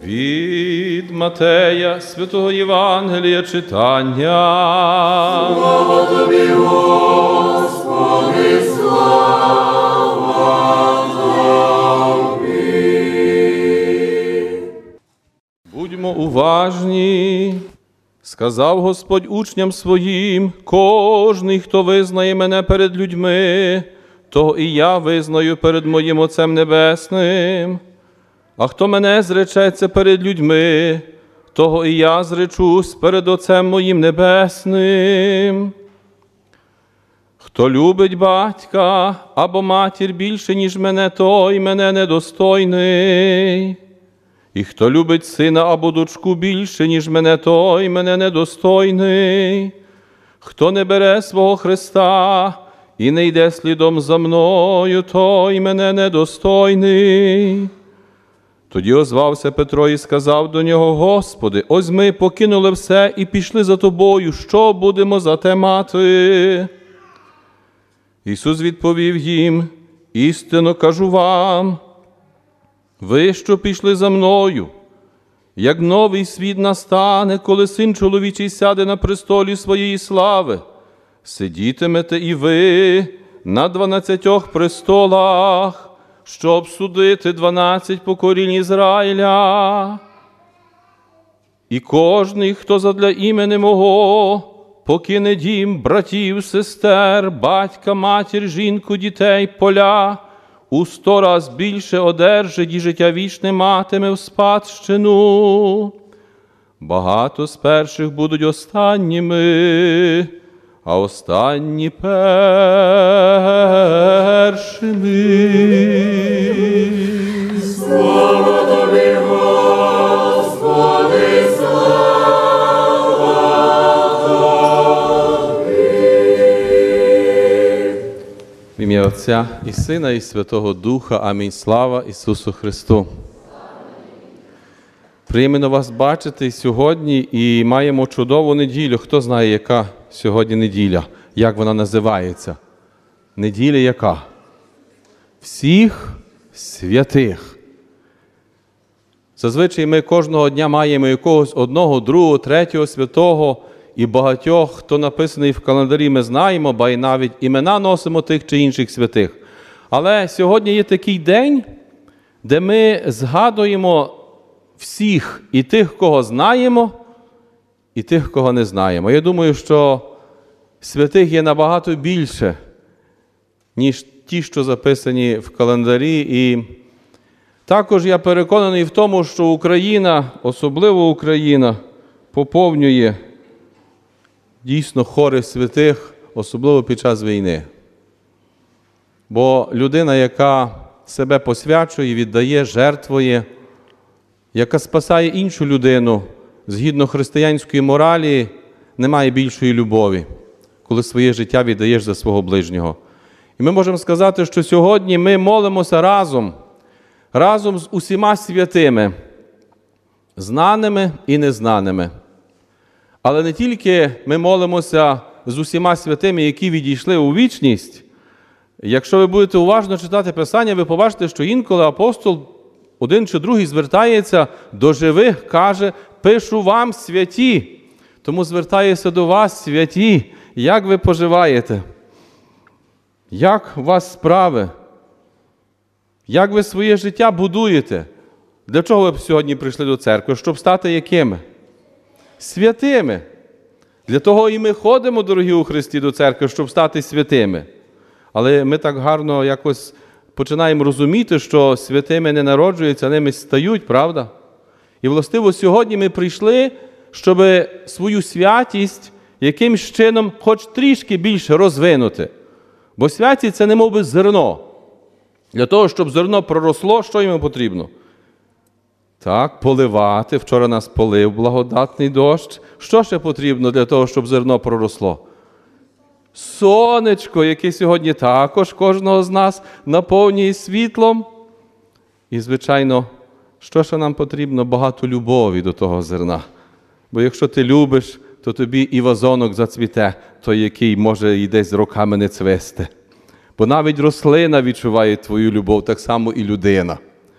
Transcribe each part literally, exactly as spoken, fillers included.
Від Матея, Святого Євангелія читання. Слава Тобі, Господи, слава Тобі. Будьмо уважні. Сказав Господь учням своїм: кожний, хто визнає мене перед людьми, того і я визнаю перед моїм Отцем Небесним. А хто мене зречеться перед людьми, того і я зречусь перед Отцем моїм Небесним. Хто любить батька або матір більше, ніж мене, той мене недостойний. І хто любить сина або дочку більше, ніж мене, той мене недостойний. Хто не бере свого Христа і не йде слідом за мною, той мене недостойний. Тоді озвався Петро і сказав до нього: Господи, ось ми покинули все і пішли за Тобою, що будемо за те мати? Ісус відповів їм: істинно кажу вам, ви, що пішли за мною, як новий світ настане, коли Син чоловічий сяде на престолі своєї слави, сидітимете і ви на дванадцятьох престолах, щоб судити дванадцять поколінь Ізраїля. І кожний, хто задля імені мого покине дім, братів, сестер, батька, матір, жінку, дітей, поля, у сто раз більше одержить і життя вічне матиме в спадщину. Багато з перших будуть останніми, а останні першими. Слава Тобі, Господи, слава Тобі. В ім'я Отця і Сина, і Святого Духа. Амінь. Слава Ісусу Христу. Приємно вас бачити сьогодні і маємо чудову неділю. Хто знає, яка сьогодні неділя? Як вона називається? Неділя яка? Всіх святих. Зазвичай ми кожного дня маємо якогось одного, другого, третього святого, і багатьох, хто написаний в календарі, ми знаємо, ба й навіть імена носимо тих чи інших святих. Але сьогодні є такий день, де ми згадуємо всіх, і тих, кого знаємо, і тих, кого не знаємо. Я думаю, що святих є набагато більше, ніж ті, що записані в календарі. І також я переконаний в тому, що Україна, особливо Україна, поповнює дійсно хори святих, особливо під час війни. Бо людина, яка себе посвячує, віддає, жертвує, яка спасає іншу людину, згідно християнської моралі, немає більшої любові, коли своє життя віддаєш за свого ближнього. І ми можемо сказати, що сьогодні ми молимося разом, разом з усіма святими, знаними і незнаними. Але не тільки ми молимося з усіма святими, які відійшли у вічність. Якщо ви будете уважно читати Писання, ви побачите, що інколи апостол один чи другий звертається до живих, каже: пишу вам, святі. Тому звертаюся до вас, святі. Як ви поживаєте? Як у вас справи? Як ви своє життя будуєте? Для чого ви сьогодні прийшли до церкви? Щоб стати якими? Святими. Для того і ми ходимо, дорогі у Христі, до церкви, щоб стати святими. Але ми так гарно якось починаємо розуміти, що святими не народжуються, ними стають, правда? І, властиво, сьогодні ми прийшли, щоб свою святість якимсь чином хоч трішки більше розвинути. Бо святість – це немов би зерно. Для того, щоб зерно проросло, що йому потрібно? Так, поливати. Вчора нас полив благодатний дощ. Що ще потрібно для того, щоб зерно проросло? Сонечко, яке сьогодні також кожного з нас наповнює світлом. І, звичайно, що ще нам потрібно? Багато любові до того зерна. Бо якщо ти любиш, то тобі і вазонок зацвіте, той, який може і десь роками не цвести. Бо навіть рослина відчуває твою любов, так само і людина.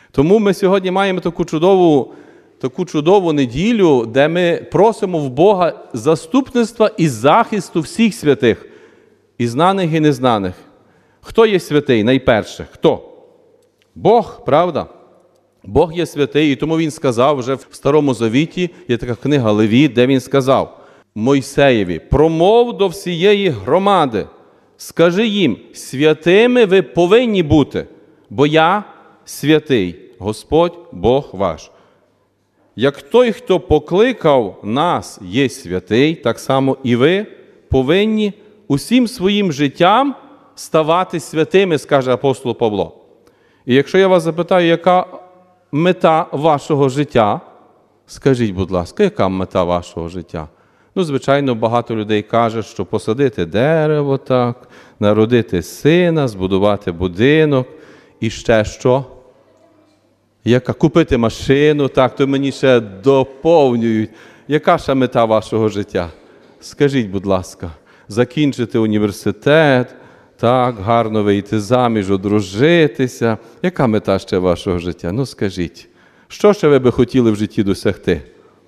Тому ми сьогодні маємо таку чудову, таку чудову неділю, де ми просимо в Бога заступництва і захисту всіх святих, і знаних, і незнаних. Хто є святий найперше? Хто? Бог, правда? Бог є святий, і тому Він сказав вже в Старому Завіті, є така книга Левіт, де Він сказав Мойсеєві: «Промов до всієї громади, скажи їм, святими ви повинні бути, бо я святий, Господь Бог ваш. Як той, хто покликав нас, є святий, так само і ви повинні усім своїм життям ставати святими», скаже апостол Павло. І якщо я вас запитаю, яка мета вашого життя, скажіть, будь ласка, яка мета вашого життя? Ну, звичайно, багато людей каже, що посадити дерево так, народити сина, збудувати будинок і ще що? Яка? Купити машину, так, то мені ще доповнюють. Яка ще мета вашого життя? Скажіть, будь ласка, закінчити університет, так, гарно вийти заміж, одружитися. Яка мета ще вашого життя? Ну, скажіть, що ще ви би хотіли в житті досягти?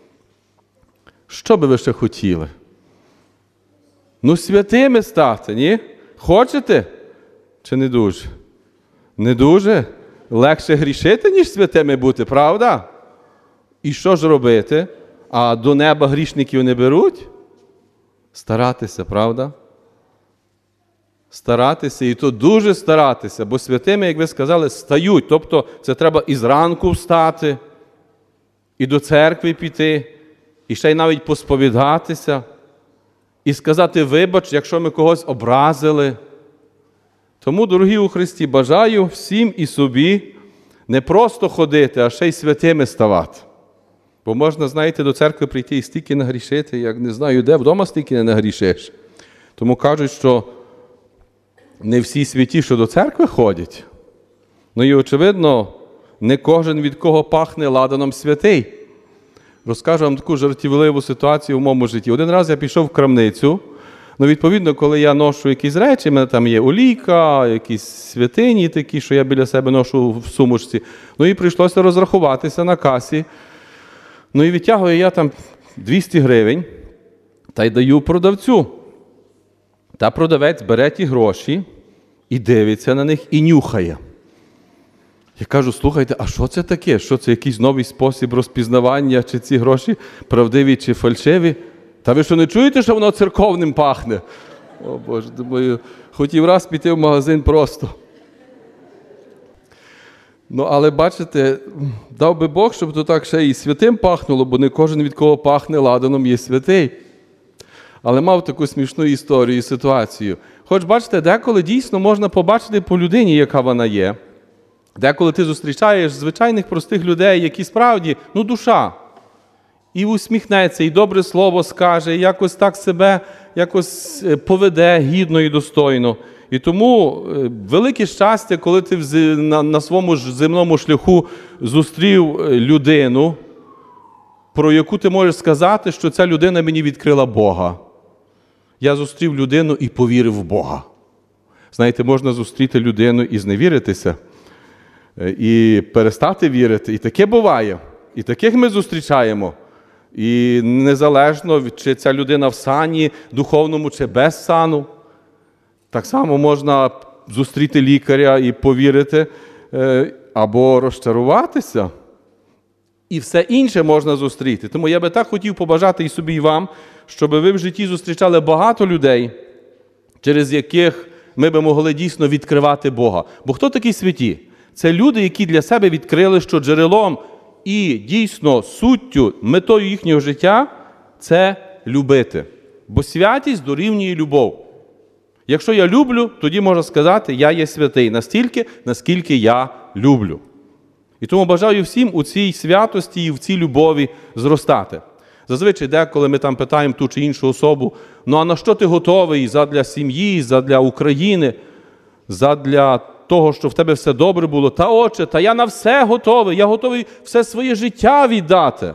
Що би ви ще хотіли? Ну, святими стати, ні? Хочете? Чи не дуже? Не дуже? Легше грішити, ніж святими бути, правда? І що ж робити? А до неба грішників не беруть? Старатися, правда? Старатися, і то дуже старатися, бо святими, як ви сказали, стають. Тобто це треба і зранку встати, і до церкви піти, і ще й навіть посповідатися, і сказати вибач, якщо ми когось образили. Тому, дорогі у Христі, бажаю всім і собі не просто ходити, а ще й святими ставати. Бо можна, знаєте, до церкви прийти і стільки нагрішити, як не знаю де, вдома стільки не нагрішиш. Тому кажуть, що не всі святі, що до церкви ходять. Ну і, очевидно, не кожен, від кого пахне ладаном, святий. Розкажу вам таку жартівливу ситуацію в моєму житті. Один раз я пішов в крамницю. Ну, відповідно, коли я ношу якісь речі, в мене там є олійка, якісь святині такі, що я біля себе ношу в сумочці. Ну і прийшлося розрахуватися на касі. Ну і відтягую я там двісті гривень та й даю продавцю. Та продавець бере ті гроші і дивиться на них, і нюхає. Я кажу, слухайте, а що це таке? Що це, якийсь новий спосіб розпізнавання, чи ці гроші правдиві, чи фальшиві? Та ви що, не чуєте, що воно церковним пахне? О, Боже, думаю, хотів раз піти в магазин просто. Ну, але бачите, дав би Бог, щоб то так ще і святим пахнуло, бо не кожен, від кого пахне ладаном, є святий. Але мав таку смішну історію і ситуацію. Хоч, бачите, деколи дійсно можна побачити по людині, яка вона є. Деколи ти зустрічаєш звичайних простих людей, які справді, ну, душа. І усміхнеться, і добре слово скаже, і якось так себе якось поведе гідно і достойно. І тому велике щастя, коли ти на, на своєму земному шляху зустрів людину, про яку ти можеш сказати, що ця людина мені відкрила Бога. Я зустрів людину і повірив в Бога. Знаєте, можна зустріти людину і зневіритися, і перестати вірити. І таке буває. І таких ми зустрічаємо. І незалежно, чи ця людина в сані духовному, чи без сану. Так само можна зустріти лікаря і повірити, або розчаруватися. І все інше можна зустріти. Тому я би так хотів побажати і собі, і вам, щоб ви в житті зустрічали багато людей, через яких ми би могли дійсно відкривати Бога. Бо хто такі святі? Це люди, які для себе відкрили, що джерелом і дійсно суттю, метою їхнього життя – це любити. Бо святість дорівнює любов. Якщо я люблю, тоді можна сказати, я є святий настільки, наскільки я люблю. І тому бажаю всім у цій святості і в цій любові зростати. Зазвичай деколи ми там питаємо ту чи іншу особу, ну а на що ти готовий задля сім'ї, задля України, задля того, що в тебе все добре було? Та отче, та я на все готовий, я готовий все своє життя віддати.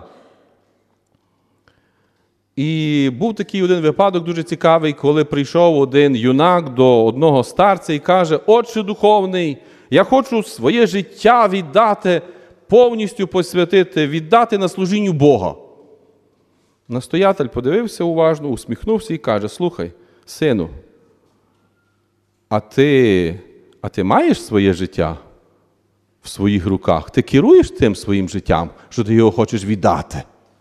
І був такий один випадок дуже цікавий, коли прийшов один юнак до одного старця і каже, отче духовний, я хочу своє життя віддати повністю посвятити, віддати на служінню Бога. Настоятель подивився уважно, усміхнувся і каже: слухай, сину, а ти, а ти маєш своє життя в своїх руках? Ти керуєш тим своїм життям, що ти його хочеш віддати?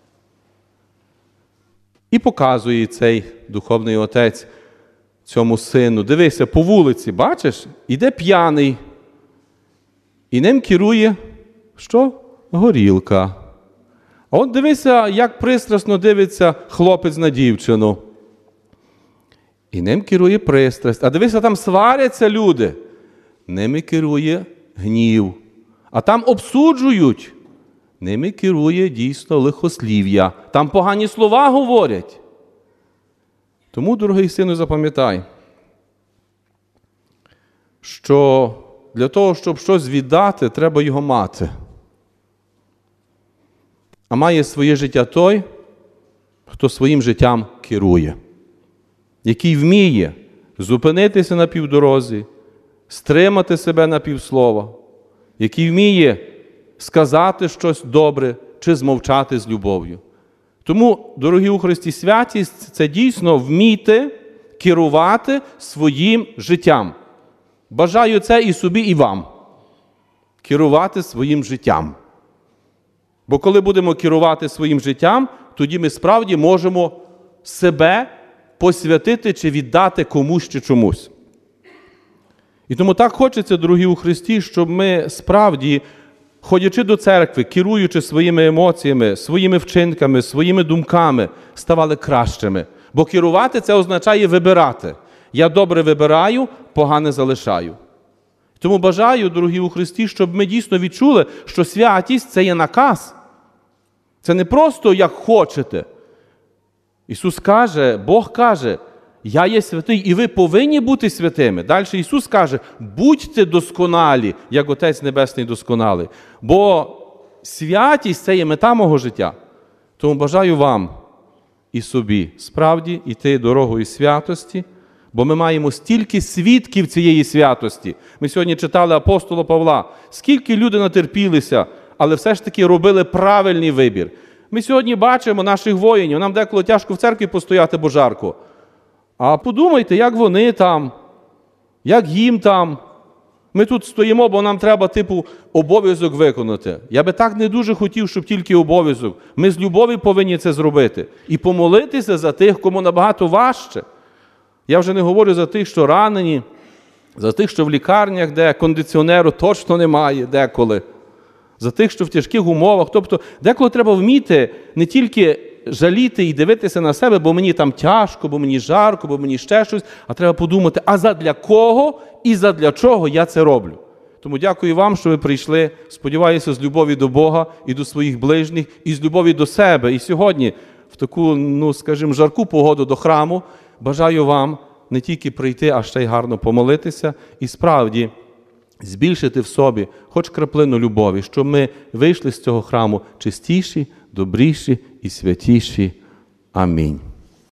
І показує цей духовний отець цьому сину: дивися, по вулиці, бачиш, іде п'яний, і ним керує, що? Горілка. А от дивися, як пристрасно дивиться хлопець на дівчину. І ним керує пристрасть. А дивися, там сваряться люди. Ними керує гнів. А там обсуджують. Ними керує дійсно лихослів'я. Там погані слова говорять. Тому, дорогий сину, запам'ятай, що для того, щоб щось віддати, треба його мати. А має своє життя той, хто своїм життям керує, який вміє зупинитися на півдорозі, стримати себе на півслова, який вміє сказати щось добре чи змовчати з любов'ю. Тому, дорогі у Христі, святість – це дійсно вміти керувати своїм життям. Бажаю це і собі, і вам. Керувати своїм життям. Бо коли будемо керувати своїм життям, тоді ми справді можемо себе посвятити чи віддати комусь чи чомусь. І тому так хочеться, дорогі у Христі, щоб ми справді, ходячи до церкви, керуючи своїми емоціями, своїми вчинками, своїми думками, ставали кращими. Бо керувати – це означає вибирати. Я добре вибираю, погане залишаю. Тому бажаю, дорогі у Христі, щоб ми дійсно відчули, що святість – це є наказ. Це не просто як хочете. Ісус каже, Бог каже: я є святий, і ви повинні бути святими. Далі Ісус каже: будьте досконалі, як Отець Небесний досконалий. Бо святість – це є мета мого життя. Тому бажаю вам і собі справді йти дорогою святості, бо ми маємо стільки свідків цієї святості. Ми сьогодні читали апостола Павла. Скільки люди натерпілися, але все ж таки робили правильний вибір. Ми сьогодні бачимо наших воїнів. Нам деколи тяжко в церкві постояти, бо жарко. А подумайте, як вони там, як їм там. Ми тут стоїмо, бо нам треба, типу, обов'язок виконати. Я би так не дуже хотів, щоб тільки обов'язок. Ми з любові повинні це зробити. І помолитися за тих, кому набагато важче. Я вже не говорю за тих, що ранені, за тих, що в лікарнях, де кондиціонеру точно немає деколи, за тих, що в тяжких умовах. Тобто, деколи треба вміти не тільки жаліти і дивитися на себе, бо мені там тяжко, бо мені жарко, бо мені ще щось, а треба подумати, а задля кого і задля чого я це роблю. Тому дякую вам, що ви прийшли, сподіваюся, з любові до Бога і до своїх ближніх, і з любові до себе. І сьогодні, в таку, ну, скажімо, жарку погоду до храму, бажаю вам не тільки прийти, а ще й гарно помолитися і справді збільшити в собі хоч краплину любові, щоб ми вийшли з цього храму чистіші, добріші і святіші. Амінь.